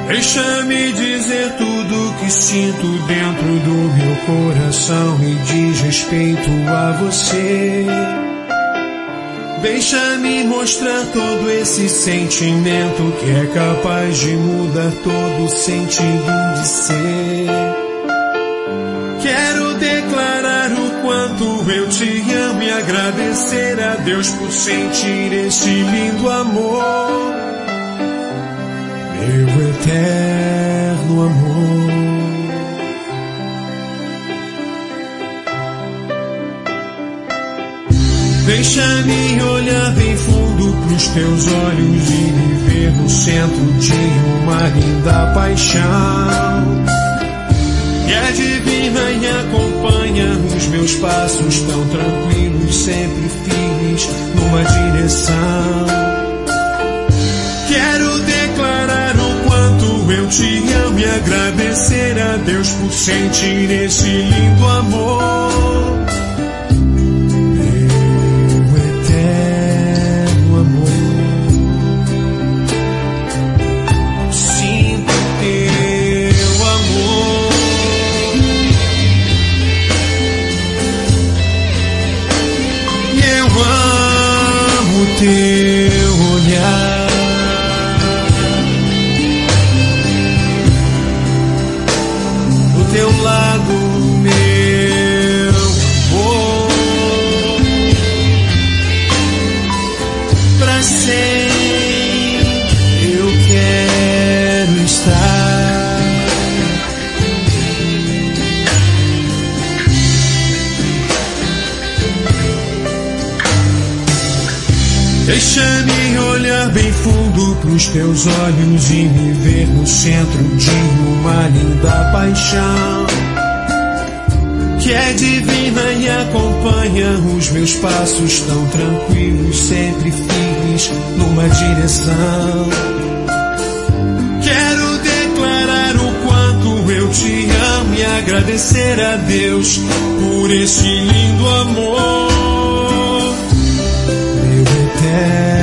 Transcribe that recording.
Deixa-me dizer tudo que sinto dentro do meu coração e diz respeito a você. Deixa-me mostrar todo esse sentimento que é capaz de mudar todo o sentido de ser. Quero declarar o quanto eu te amo e agradecer a Deus por sentir esse lindo amor. Meu eterno amor. Deixa-me olhar bem fundo pros teus olhos e me ver no centro de uma linda paixão que é divina e acompanha os meus passos tão tranquilos, sempre firmes numa direção. Quero declarar o quanto eu te amo e agradecer a Deus por sentir esse lindo amor. Meu eterno amor. Sinto teu amor. E eu amo teu olhar. Teu lado, meu amor, pra sempre eu quero estar. Deixa-me olhar bem fundo pros teus olhos e me ver no centro de uma linda paixão que é divina e acompanha os meus passos tão tranquilos, sempre firmes numa direção. Quero declarar o quanto eu te amo e agradecer a Deus por esse lindo amor. Meu eterno